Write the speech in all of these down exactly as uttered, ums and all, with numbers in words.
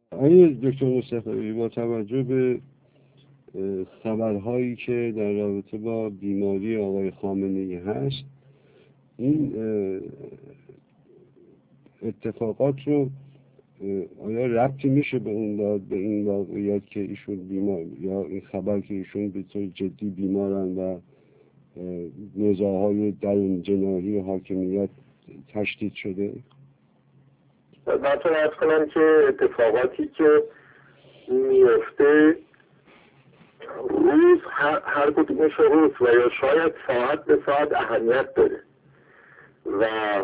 آقای دکتر مصطفی، با توجه به خبرهایی که در رابطه با بیماری آقای خامنه‌ای هست، این اتفاقات رو آیا ربطی میشه به اون داد به این واقعیت که ایشون بیمار، یا این خبر که ایشون به طور جدی بیمارن و نزاعهای درون جناحی حاکمیت تشدید شده؟ من ارز کنم که اتفاقاتی که میفته روز هر, هر کدومش روز و یا شاید ساعت به ساعت اهمیت داره و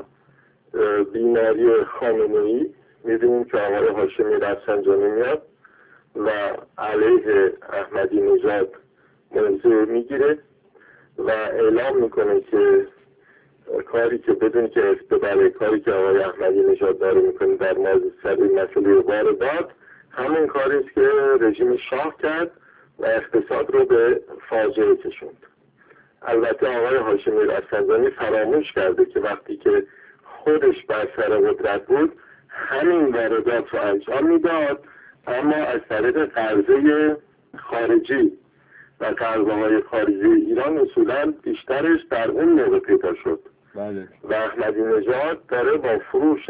بیماری خامنه‌ای میدونیم که آقای هاشمی رفسنجانی میاد و علیه احمدی نژاد موضع میگیره و اعلام میکنه که کاری که بدون که اسم ببره، کاری که آقای احمدی نژاد داره میکنه در مورد سر مسئله واردات همون کاری است که رژیم شاه کرد و اقتصاد رو به فاجعه کشوند. البته آقای هاشمی رفسنجانی فراموش کرده که وقتی که خودش بر سر قدرت بود همین واردات رو انجام میداد، اما از طریق قرضه خارجی و قرضه های خارجی ایران اصولا بیشترش در اون موقع پیدا شد. بله. و احمدی نژاد داره با فروش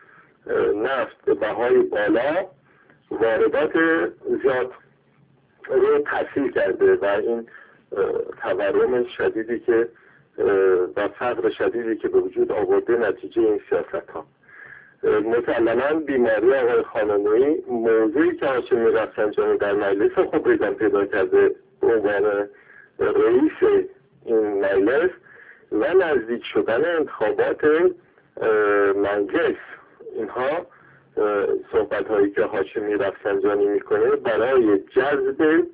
نفت به بهای بالا واردات زیاد رو تسهیل کرده و این تورم شدیدی که و فقر شدیدی که به وجود آورده نتیجه این سیاست ها. مسلماً بیماری آقای خامنه‌ای موضعی که هاشمی رفسنجانی در مجلس خبرگان پیدا کرده به عنوان رئیس این مجلس و نزدیک شدن انتخابات مجلس، اینها صحبت هایی که هاشمی رفسنجانی میکنه برای جذب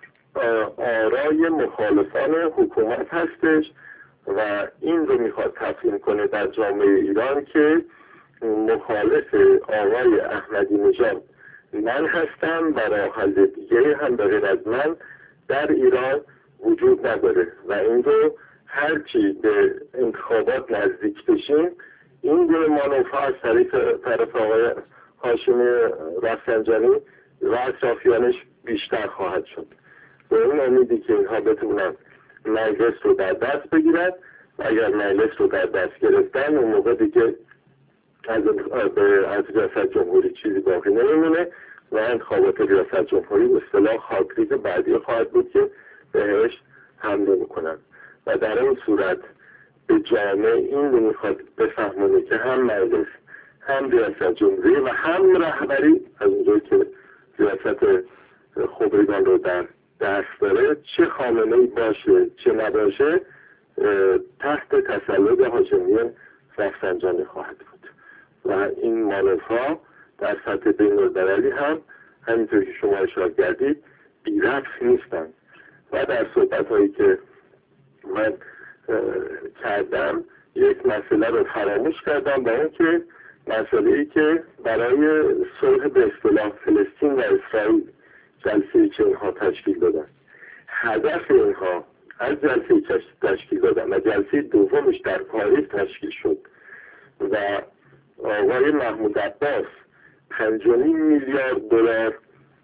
آرای مخالفان حکومت هستش و این رو میخواد تفهیم کنه در جامعه ایران که مخالف آقای احمدی نژاد من هستم و راه حل دیگه هم به غیر از من در ایران وجود نداره و این رو هرچی به انتخابات نزدیک بشیم این گونه مانورها از طرف آقای هاشمی رفسنجانی و اطرافیانش بیشتر خواهد شد. به این امیدی که اینها بتونن مجلس رو در دست بگیرن و اگر مجلس رو در دست گرفتن اون موقع دیگه از از ریاست جمهوری چیزی باقی نمیمونه و انتخابات ریاست جمهوری به اصطلاح خاکریز بعدی خواهد بود که بهش حمله میکنن و در این صورت به جامعه این رو میخواد بفهمونه که هم مجلس هم ریاست جمهوری و هم رهبری از اونجایی که ریاست خبرگان رو در دست داره چه خامنه‌ای باشه چه نباشه تحت تسلط هاشمی رفسنجانی خواهد بود و این مانورها در سطح بین‌المللی هم همینطور که شما اشاره کردید بی ربط نیستن و در صحبت هایی که من کردم یک مسئله رو فراموش کردم با اون که مسئله ای که برای صلح به اصطلاح فلسطین و اسرائیل جلسه که اینها تشکیل دادن، هدف اینها از جلسه تشکیل دادن و جلسه دومش در پاریس تشکیل شد و آقای محمود عباس پنج و نیم میلیارد دلار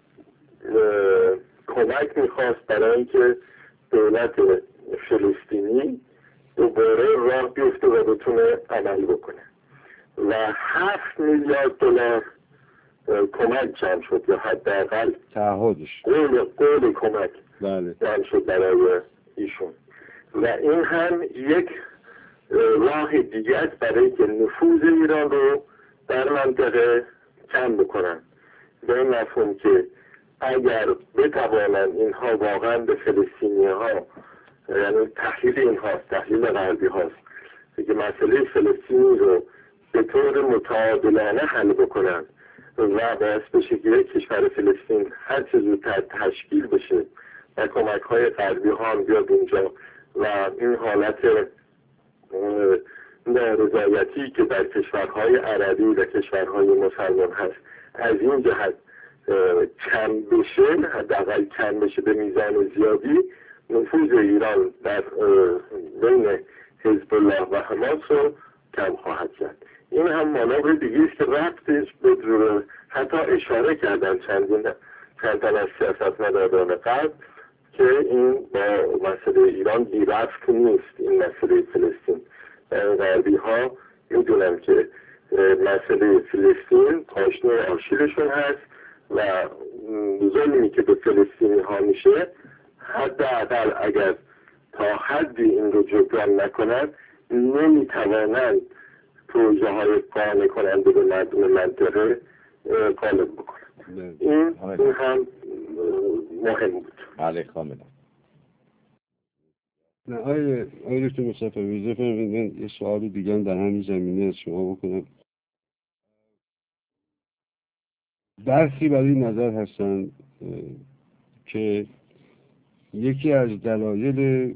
کمک میخواست برای اینکه دولت فلسطینی دوباره راه بیفته و بتونه عمل بکنه و هفت میلیارد دلار کمک جمع شد یا حداقل تعهدش قول قول کمک بله جمع شد برای ایشون و این هم یک راه دیگه است برای که نفوذ ایران رو در منطقه کم بکنن به این مفهوم که اگر بتوانن اینها واقعا به فلسطینی ها، یعنی تحلیل این هاست، تحلیل غربی هاست که مسئله فلسطینی رو به طور متعادلانه حل بکنن و باعث بشه که یک کشور فلسطین هر چه زودتر تشکیل بشه و کمک های غربی ها هم بیاد اونجا و این حالت نارضایتی که در کشورهای عربی و کشورهای مسلمان هست از این جهت کم بشه، حداقل کم بشه به میزان زیادی، نفوذ ایران در بین حزب الله و حماس رو کم خواهد زد. این هم مانور دیگه است که ربطش به حتی اشاره کردن چندین چند تن از سیاستمداران غرب که این با مسئله ایران بی ربط نیست، این مسئله فلسطین. غربی ها میدونن که مسئله فلسطین پاشنه آشیلشون هست و ظلمی که به فلسطینی ها میشه حداقل اگر تا حدی این رو جبران نکنند نمیتوانند پروژه های قانع کننده به مردم منطقه غالب بکنند. این این هم مهم بود. بله کاملا. نه آیه آیه دکتر مصطفی ویزه فرمودن یه سوال دیگه هم در همین زمینه از شما بکنم. برخی برای نظر هستن که یکی از دلایل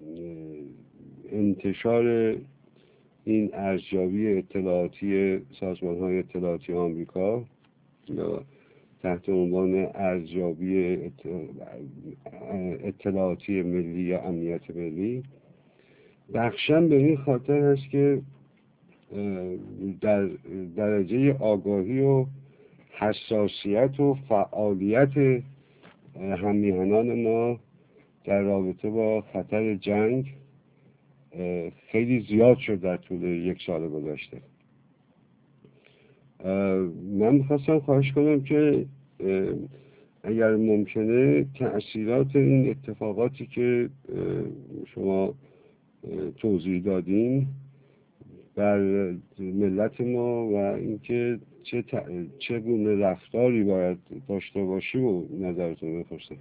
انتشار این ارزیابی اطلاعاتی سازمان‌های اطلاعاتی آمریکا یا تحت عنوان ارزیابی اطلاعاتی ملی یا امنیت ملی بخشن به این خاطر است که در درجه آگاهی و حساسیت و فعالیت هم‌میهنان ما در رابطه با خطر جنگ خیلی زیاد شد در طول یک سال گذشته. من میخواستم خواهش کنم که اگر ممکنه تأثیرات این اتفاقاتی که شما توضیح دادین بر ملت ما و اینکه چه چگونه رفتاری باید داشته باشیم و نظرتون بپرسم.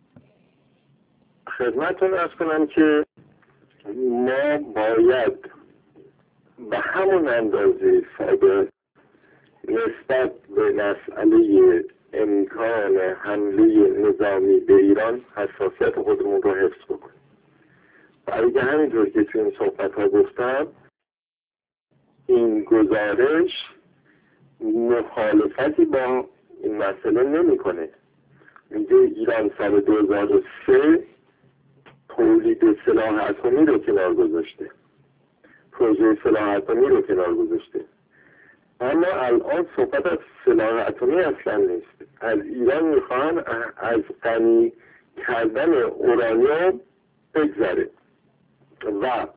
خدمتتون عرض کنم که ما باید به همون اندازه ساده نسبت به مسئله امکان حمله نظامی به ایران حساسیت خودمون رو حفظ بکنیم. برای همینطور که توی این صحبت ها گفتم این گزارش مخالفتی با این مسئله نمیکنه. میگه ایران سال دو هزار و سه تولید سلاح اتمی رو کنار گذاشته، پروژه سلاح اتمی رو کنار گذاشته، اما الان صحبت از سلاح اتمی اصلا نیست. از ایران میخوان از غنی کردن اورانیوم بگذره و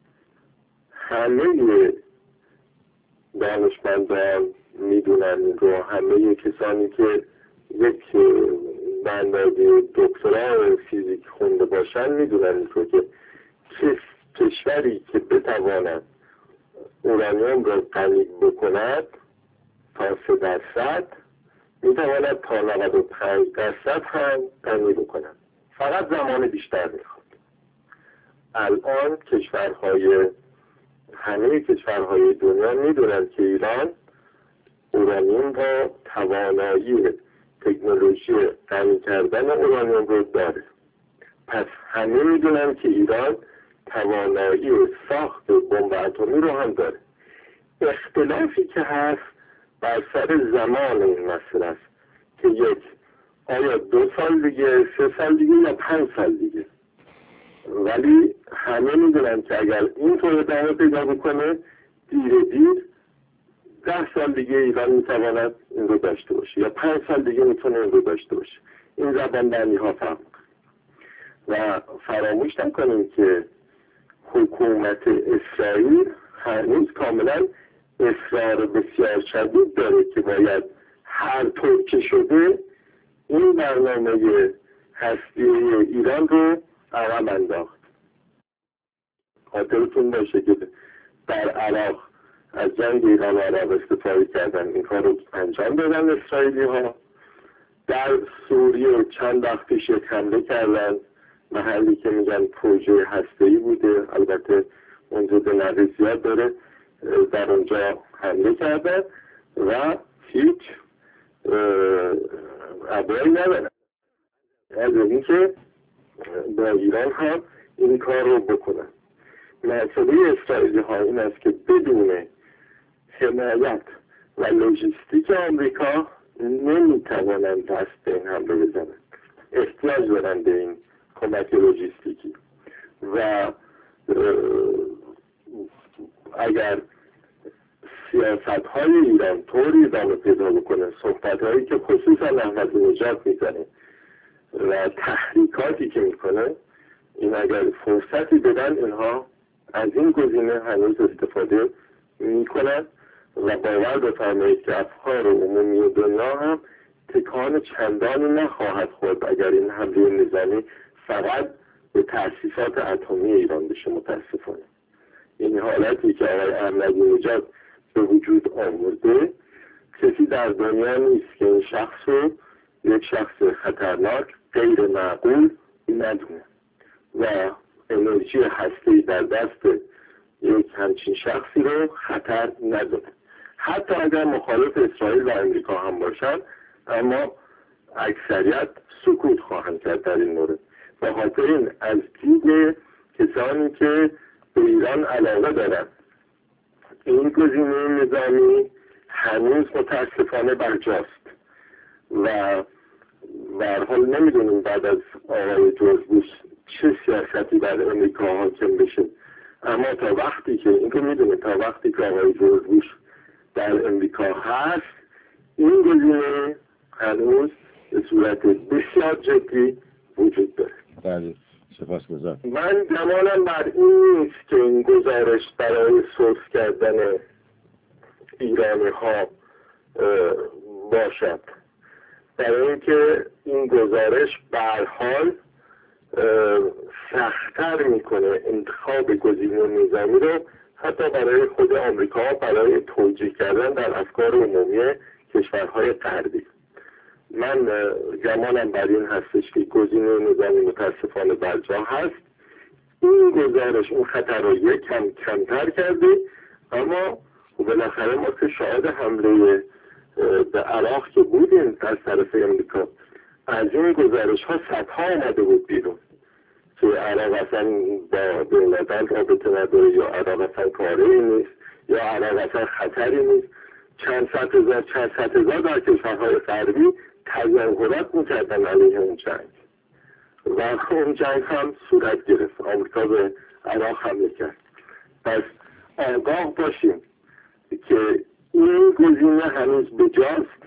همه دانشمندان میدونن رو، همه کسانی که یک بندازی دکترا فیزیک خونده باشن میدونن رو که کشوری که بتواند اورانیوم را غنی بکند تا سه درصد میتواند تا نود و پنج درصد هم غنی بکند. فقط زمان بیشتر میخواد. الان کشورهای همه کشورهای دنیا میدونن که ایران اورانیوم را توانایی تکنولوژی غنی کردن اورانیوم رو داره. پس همه میدونن که ایران توانایی ساخت بمب اتمی رو هم داره. اختلافی که هست بر سر زمان این مسئله است که یک آیا دو سال دیگه، سه سال دیگه یا پنج سال دیگه. ولی همه میدونن که اگر این طور ادامه پیدا بکنه دیر دیر ده سال دیگه ایران میتواند این رو داشته باشه یا پنج سال دیگه میتونه این رو داشته باشه. این زبان بندی ها فهم و فراموش نکنیم که حکومت اسرائیل هنوز کاملا اصرار بسیار شدید داره که باید هر طور که شده این برنامه هسته‌ای ایران رو عقب انداخت. خاطرتون باشه که در عراق از جنگ ایران و عراق استفاده کردن، این کار رو انجام دادن اسرائیلی ها. در سوریه چند وقت پیش حمله کردن محلی که میگن پروژه هسته‌ای بوده، البته اونجا به نوع زیاد داره، در اونجا حمله کردن و هیچ ابرایی ندارن از اینکه با ایران هم این کار رو بکنن. مسئله اسرائیلی ها این است که بدون حمایت و لوجستیک آمریکا نمیتوانند دست به این حمله بزنن. احتیاج دارن به این کمک لوجستیکی و اگر سیاست های ایران طوری ادامه پیدا بکنه، صحبت هایی که خصوصا احمدی نژاد میزنه و تحریکاتی که میکنه، این اگر فرصتی بدن اینها از این گزینه هنوز استفاده میکنن و باور بفرمایید که افکار عمومی دنیا هم تکان چندانی نخواهد خورد اگر این حمله نظامی فقط به تأسیسات اتمی ایران بشه. متاسفانه این حالتی که آقای احمدی نژاد به وجود آورده، کسی در دنیا نیست که این شخص رو یک شخص خطرناک غیر معقول ندونه و انرژی هسته‌ای در دست یک همچین شخصی رو خطر ندونه. حتی اگر مخالف اسرائیل و امریکا هم باشن، اما اکثریت سکوت خواهند کرد در این مورد. به خاطر این از دید کسانی که به ایران علاقه دارند، این گزینه نظامی هنوز متاسفانه برجاست و به هر حال نمیدونیم بعد از آقای جورج بوش چه سیاستی در امریکا حاکم بشه. اما تا وقتی که این رو میدونیم، تا وقتی که آقای جورج بوش در امریکا هست، این گزینه هنوز به صورت بسیار جدی وجود داره. بله، سپاسگزار. من گمانم بر این نیست که این گزارش برای سرخ کردن ایرانی ها باشد، برای اینکه این گزارش به هر حال سخت‌تر میکنه انتخاب گزینه نظامی رو، حتی برای خود آمریکا، برای توجیه کردن در افکار عمومی کشورهای غربی. من گمانم بر این هستش که گزینه نظامی متاسفانه برجا هست. این گزارش اون خطر رو یک کم کمتر کرده، اما بالاخره ما که شاهد حمله به عراق که بودیم از طرف امریکا، از این گزارش ها صدها آمده بود بیرون که عراق اصلا با دولتان رابطه نداره، یا عراق اصلا کاری نیست، یا عراق اصلا خطری نیست. چند صد هزار چند صد هزار در کشورهای غربی تظاهرات میکردن علیه اون جنگ و اون جنگ هم صورت گرفت. آمریکا به عراق حمله کرد. پس آگاه باشیم که این گزینه هنوز بجاست.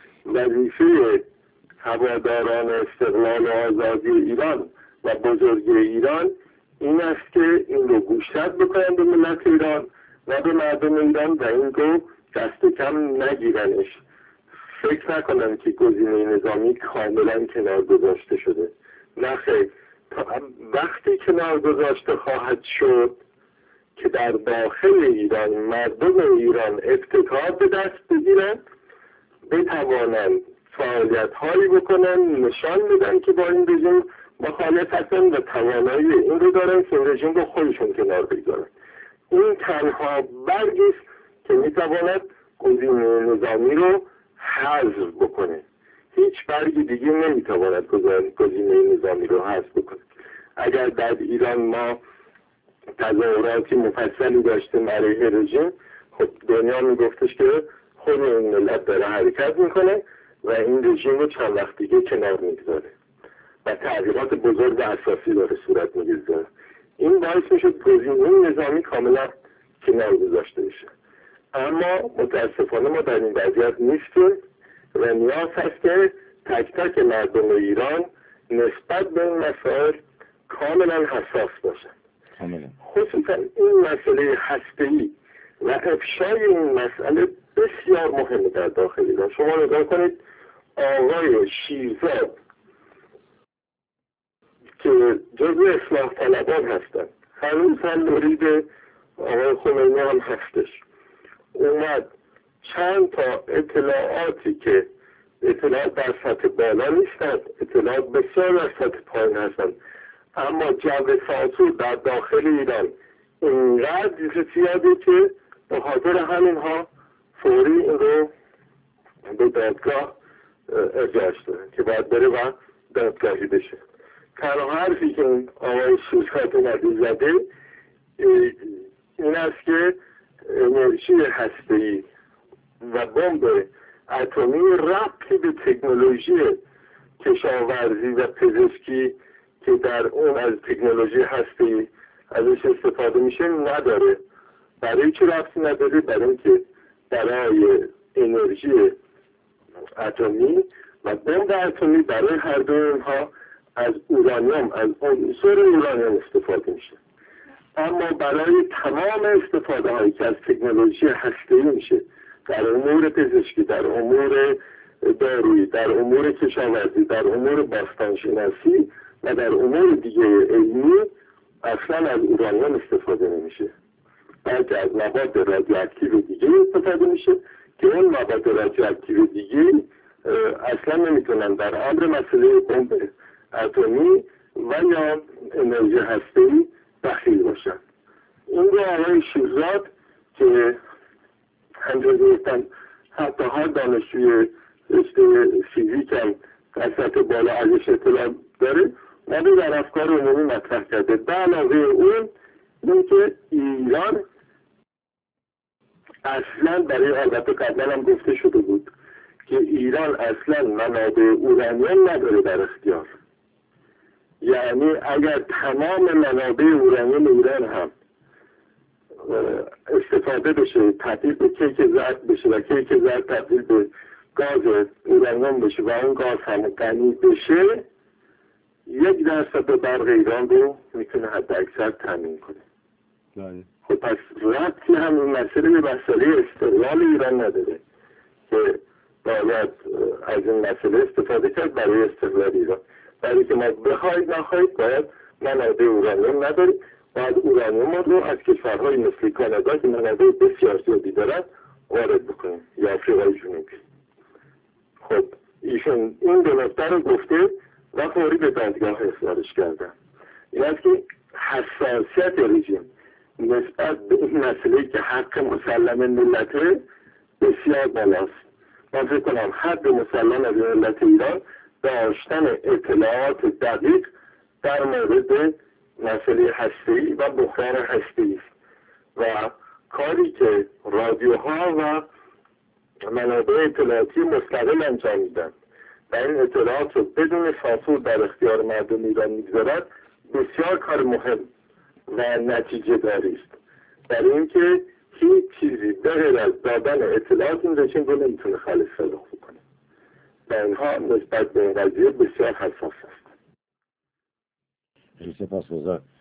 وظیفه هواداران استقلال و آزادی ایران و بزرگی ایران این است که این رو گوشزد بکنن به ملت ایران و به مردم ایران و این رو دست کم نگیرنش. فکر نکنن که گزینه نظامی کاملا کنار گذاشته شده. نه خیر، وقتی کنار گذاشته خواهد شد که در داخل ایران مردم ایران ابتکار به دست بگیرند، بتوانند فعالیت هایی بکنن، نشان بدن که با این رژیم مخالف هستن و توانایی این رو دارن که این رژیم رو خودشون کنار بگذارن. این تنها برگی است که میتواند گزینه نظامی رو حذف بکنه. هیچ برگی دیگه نمیتواند گزینه نظامی رو حذف بکنه. اگر در ایران ما تظاهراتی مفصلی داشتیم علیه رژیم، خب دنیا میگفتش که خود این ملت داره حرکت میکنه و این رژیم رو چند وقت دیگه کنار میگذاره و تغییرات بزرگ و اساسی داره صورت میگذاره. این باعث میشد گزینه نظامی کاملا کنار گذاشته بشه. اما متاسفانه ما در این وضعیت نیستیم و نیاز هست که تک تک مردم ایران نسبت به این مسائل کاملا حساس باشن. خصوصا این مسئله هسته‌ای و افشای این مسئله بسیار مهمه در داخل ایران. شما نگاه کنید آقای شیرزاد که جزو اصلاح طلبان هستن، هنوز هم مرید آقای خمینی هم هستش، اومد چند تا اطلاعاتی که اطلاعات در سطح بالا نیستند، اطلاعات بسیار در سطح پایین هستند، اما جو سانسور در داخل ایران اینقدر زیاده که به خاطر همینها فوری این رو به دادگاه ارجاعش دارن که باید بره و دادگاهی بشه. تنها حرفی که این آقای شیرزاد اومده زده این است که انرژی هسته‌ای و بمب اتمی ربطی به تکنولوژی کشاورزی و پزشکی که در اون از تکنولوژی هسته‌ای ازش استفاده میشه نداره. برای چی ربطی نداره؟ برای اینکه برای انرژی اتمی و بمب اتمی برای هر دو اینها از اورانیوم، از عنصر اورانیوم استفاده میشه. اما برای تمام استفاده هایی که از تکنولوژی هسته‌ای میشه در امور پزشکی، در امور دارویی، در امور کشاورزی، در امور باستانشناسی و در امور دیگه علمی اصلا از اورانیوم استفاده نمیشه، بلکه از مواد رادیواکتیو دیگه استفاده میشه که اون مواد رادیواکتیو دیگه اصلا نمیتونن در امر مسئله بمب اتمی و یا انرژی هسته‌ای دخیل باشن. این رو آقای شیرزاد که همجور گفتن حتی هر دانشجوی رشته فیزیک هم در سطح بالا ازش اطلاع داره ولی در افکار عمومی مطرح کرده. به علاوه اون این که ایران اصلا برای البته قبلا هم گفته شده بود که ایران اصلا منابع اورانیوم نداره در اختیار. یعنی اگر تمام منابع اورانیوم ایران هم استفاده بشه، تبدیل به کیک زرد بشه و کیک زرد تبدیل به گاز اورانیوم بشه و اون گاز هم غنی بشه، یک درصد برق ایران رو میتونه حد اکثر تامین کنه. بله. خب پس ربطی هم این مسئله به مسئله استقلال ایران نداره که باید از این مسئله استفاده کرد برای استقلال ایران. برای که ما بخواهید نخواهید باید منابع اورانیوم نداریم، باید اورانیوم رو از کشورهای مثل کانادا که منابع بسیار زیادی دارن وارد بکنیم یا آفریقای جنوبی. خب ایشون این دو نکته رو گفته و فوری به دادگاه اصرارش کردن. این است که حساسیت رژیم نسبت به این مسئله که حق مسلم ملته بسیار بالاست. من فکر کنم حق مسلم از ملت ایران داشتن اطلاعات دقیق در مورد مسئله هسته‌ای و بحران هسته‌ای است و کاری که رادیوها و منابع اطلاعاتی مستقل انجام میدن و این اطلاعات رو بدون سانسور در اختیار مردم ایران میگذارد بسیار کار مهم و نتیجه داری است. برای اینکه هیچ چیزی به غیر از دادن اطلاعات این رژیم رو نمیتونه خالص صلاح بکنه و اینها نسبت به این قضیه بسیار حساس است. خیلی سپاسگزار.